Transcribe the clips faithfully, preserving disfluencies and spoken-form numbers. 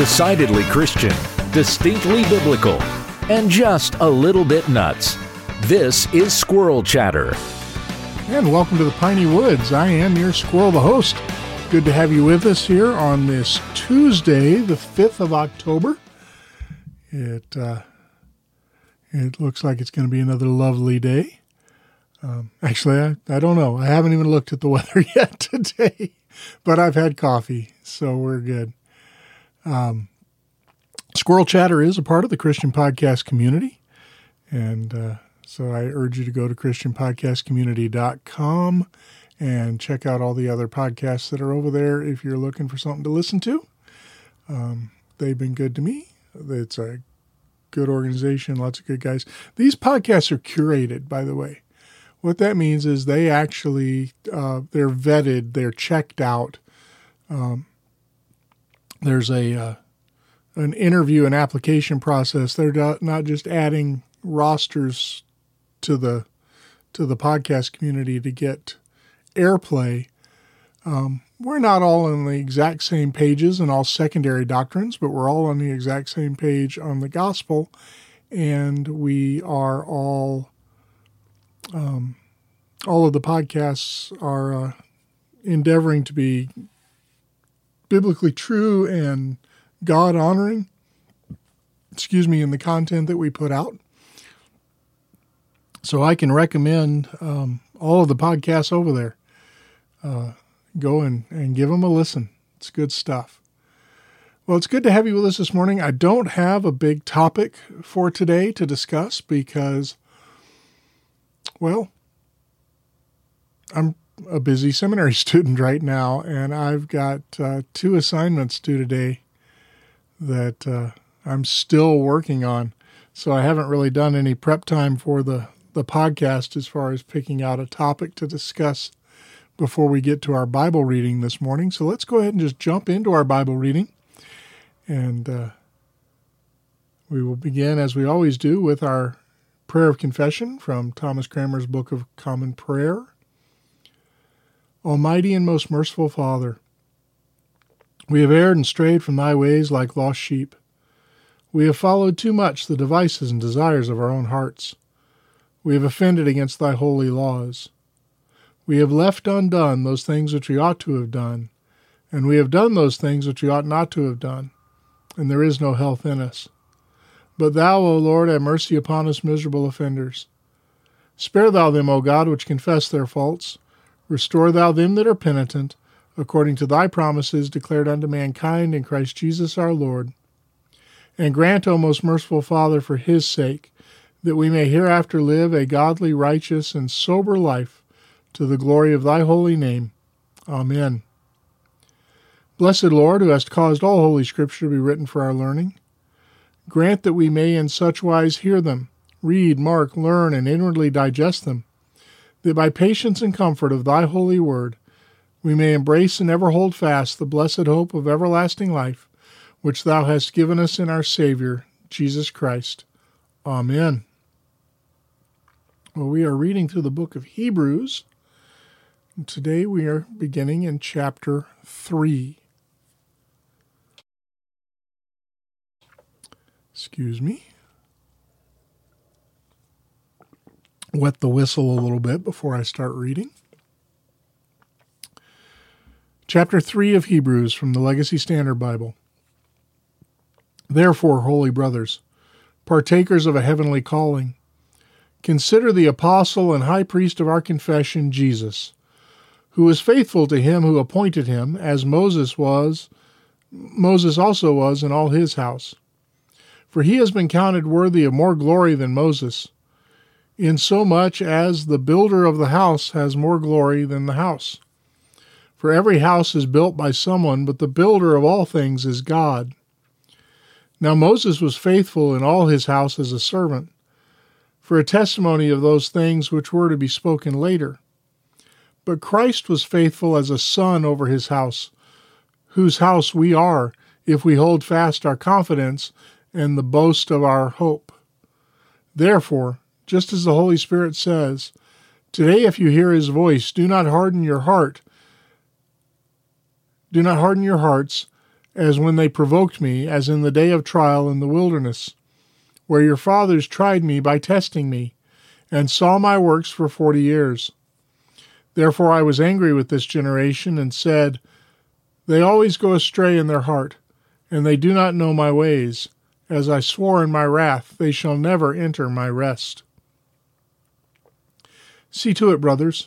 Decidedly Christian, distinctly biblical, and just a little bit nuts. This is Squirrel Chatter. And welcome to the Piney Woods. I am your Squirrel, the host. Good to have you with us here on this Tuesday, the fifth of October. It uh, it looks like it's going to be another lovely day. Um, actually, I, I don't know. I haven't even looked at the weather yet today, but I've had coffee, so we're good. Um, Squirrel Chatter is a part of the Christian podcast community, and uh, so I urge you to go to christian podcast community dot com and check out all the other podcasts that are over there if you're looking for something to listen to. Um, they've been good to me. It's a good organization, lots of good guys. These podcasts are curated, by the way. What that means is they actually, uh, they're vetted, they're checked out. Um, there's a uh, an interview and application process. They're not, not just adding rosters to the to the podcast community to get airplay. Um, we're not all on the exact same pages in all secondary doctrines, but we're all on the exact same page on the gospel, and we are all, um, all of the podcasts are uh, endeavoring to be biblically true and God-honoring, excuse me, in the content that we put out. So I can recommend um, all of the podcasts over there. Uh, go and, and give them a listen. It's good stuff. Well, it's good to have you with us this morning. I don't have a big topic for today to discuss because, well, I'm a busy seminary student right now, and I've got uh, two assignments due today that uh, I'm still working on. So I haven't really done any prep time for the, the podcast as far as picking out a topic to discuss before we get to our Bible reading this morning. So let's go ahead and just jump into our Bible reading. And uh, we will begin, as we always do, with our prayer of confession from Thomas Cranmer's Book of Common Prayer. Almighty and most merciful Father, we have erred and strayed from thy ways like lost sheep. We have followed too much the devices and desires of our own hearts. We have offended against thy holy laws. We have left undone those things which we ought to have done, and we have done those things which we ought not to have done, and there is no health in us. But thou, O Lord, have mercy upon us miserable offenders. Spare thou them, O God, which confess their faults. Restore thou them that are penitent, according to thy promises declared unto mankind in Christ Jesus our Lord. And grant, O most merciful Father, for his sake, that we may hereafter live a godly, righteous, and sober life, to the glory of thy holy name. Amen. Blessed Lord, who hast caused all holy scripture to be written for our learning, grant that we may in such wise hear them, read, mark, learn, and inwardly digest them, that by patience and comfort of thy holy word we may embrace and ever hold fast the blessed hope of everlasting life, which thou hast given us in our Savior, Jesus Christ. Amen. Well, we are reading through the book of Hebrews. Today we are beginning in chapter three. Excuse me. Wet the whistle a little bit before I start reading. Chapter three of Hebrews from the Legacy Standard Bible. Therefore, holy brothers, partakers of a heavenly calling, consider the apostle and high priest of our confession, Jesus, who was faithful to him who appointed him, as Moses was, Moses also was in all his house. For he has been counted worthy of more glory than Moses, insomuch as the builder of the house has more glory than the house. For every house is built by someone, but the builder of all things is God. Now Moses was faithful in all his house as a servant, for a testimony of those things which were to be spoken later. But Christ was faithful as a son over his house, whose house we are, if we hold fast our confidence and the boast of our hope. Therefore, just as the Holy Spirit says, today if you hear his voice, do not harden your heart. Do not harden your hearts as when they provoked me, as in the day of trial in the wilderness, where your fathers tried me by testing me, and saw my works for forty years. Therefore I was angry with this generation, and said, They always go astray in their heart, and they do not know my ways. As I swore in my wrath, they shall never enter my rest. See to it, brothers,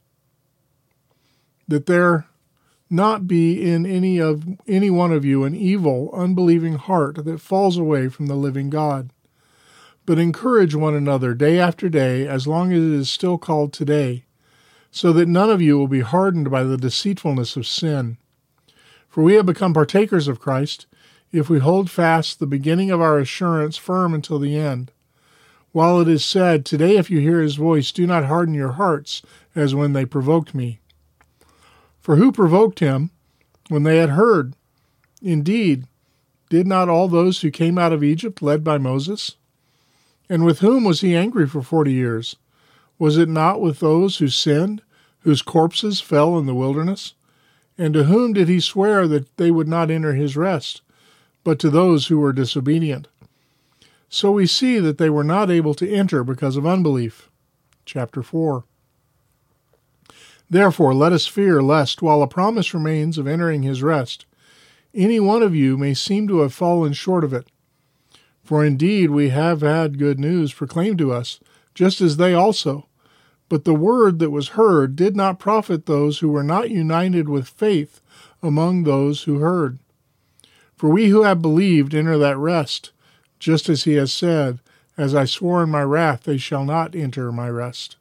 that there not be in any of any one of you an evil, unbelieving heart that falls away from the living God. But encourage one another day after day, as long as it is still called today, so that none of you will be hardened by the deceitfulness of sin. For we have become partakers of Christ, if we hold fast the beginning of our assurance firm until the end. While it is said, Today if you hear his voice, do not harden your hearts, as when they provoked me. For who provoked him when they had heard? Indeed, did not all those who came out of Egypt led by Moses? And with whom was he angry for forty years? Was it not with those who sinned, whose corpses fell in the wilderness? And to whom did he swear that they would not enter his rest, but to those who were disobedient? So we see that they were not able to enter because of unbelief. Chapter four. Therefore, let us fear lest, while a promise remains of entering his rest, any one of you may seem to have fallen short of it. For indeed we have had good news proclaimed to us, just as they also. But the word that was heard did not profit those who were not united with faith among those who heard. For we who have believed enter that rest, just as he has said, As I swore in my wrath, they shall not enter my rest.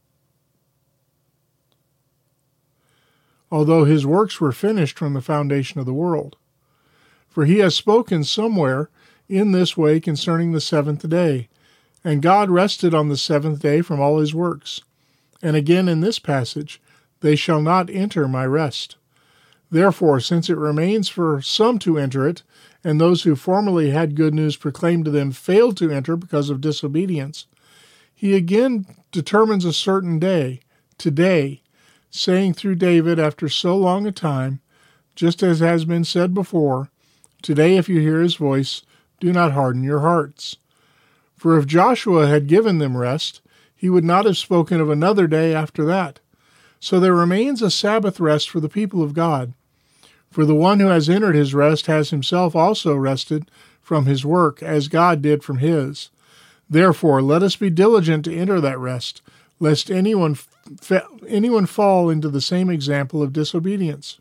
Although his works were finished from the foundation of the world. For he has spoken somewhere in this way concerning the seventh day, and God rested on the seventh day from all his works. And again in this passage, They shall not enter my rest. Therefore, since it remains for some to enter it, and those who formerly had good news proclaimed to them failed to enter because of disobedience, he again determines a certain day, today, saying through David after so long a time, just as has been said before, Today if you hear his voice, do not harden your hearts. For if Joshua had given them rest, he would not have spoken of another day after that. So there remains a Sabbath rest for the people of God. For the one who has entered his rest has himself also rested from his work, as God did from his. Therefore, let us be diligent to enter that rest, lest anyone fa- anyone fall into the same example of disobedience.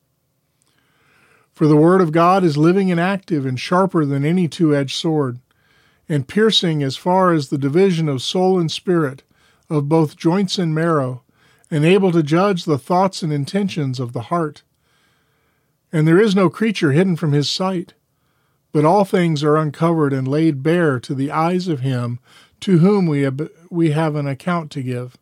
For the word of God is living and active and sharper than any two-edged sword, and piercing as far as the division of soul and spirit, of both joints and marrow, and able to judge the thoughts and intentions of the heart. And there is no creature hidden from his sight, but all things are uncovered and laid bare to the eyes of him to whom we have, we have an account to give.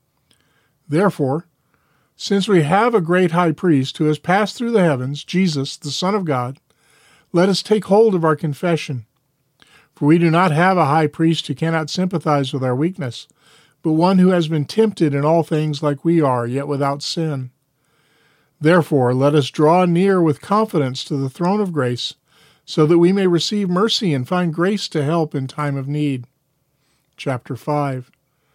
Therefore, since we have a great high priest who has passed through the heavens, Jesus, the Son of God, let us take hold of our confession. For we do not have a high priest who cannot sympathize with our weakness, but one who has been tempted in all things like we are, yet without sin. Therefore, let us draw near with confidence to the throne of grace, so that we may receive mercy and find grace to help in time of need. Chapter five.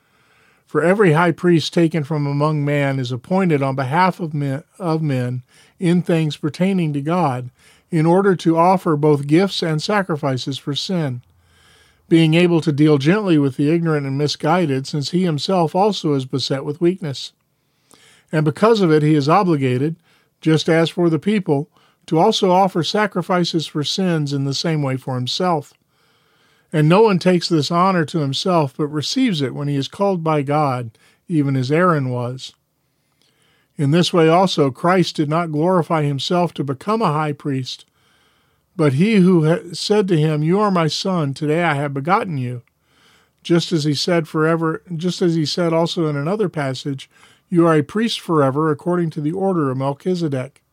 For every high priest taken from among man is appointed on behalf of men, of men in things pertaining to God, in order to offer both gifts and sacrifices for sin, being able to deal gently with the ignorant and misguided, since he himself also is beset with weakness. And because of it he is obligated, just as for the people, to also offer sacrifices for sins in the same way for himself. And no one takes this honor to himself, but receives it when he is called by God, even as Aaron was. In this way also Christ did not glorify himself to become a high priest, but he who said to him, You are my son, today I have begotten you. Just as he said forever, just as he said also in another passage, You are a priest forever, according to the order of Melchizedek.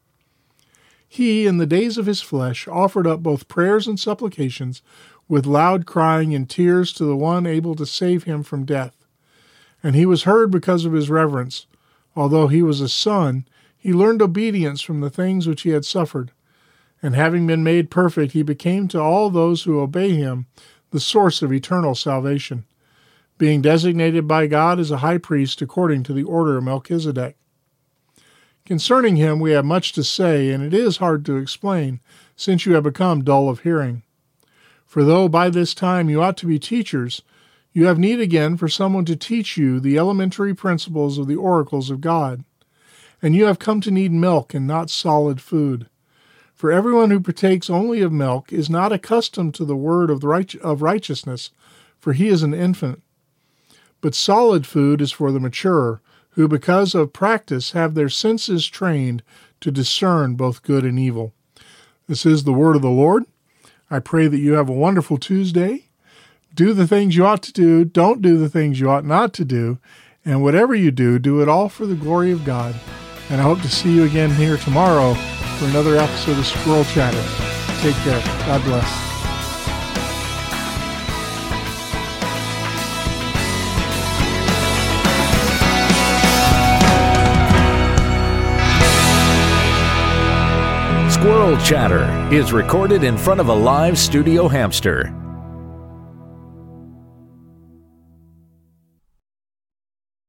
He, in the days of his flesh, offered up both prayers and supplications, with loud crying and tears to the one able to save him from death. And he was heard because of his reverence. Although he was a son, he learned obedience from the things which he had suffered. And having been made perfect, he became to all those who obey him the source of eternal salvation, being designated by God as a high priest according to the order of Melchizedek. Concerning him we have much to say, and it is hard to explain, since you have become dull of hearing. For though by this time you ought to be teachers, you have need again for someone to teach you the elementary principles of the oracles of God. And you have come to need milk and not solid food. For everyone who partakes only of milk is not accustomed to the word of, the right- of righteousness, for he is an infant. But solid food is for the mature, who because of practice have their senses trained to discern both good and evil. This is the word of the Lord. I pray that you have a wonderful Tuesday. Do the things you ought to do. Don't do the things you ought not to do. And whatever you do, do it all for the glory of God. And I hope to see you again here tomorrow for another episode of Squirrel Chatter. Take care. God bless. Squirrel Chatter is recorded in front of a live studio hamster.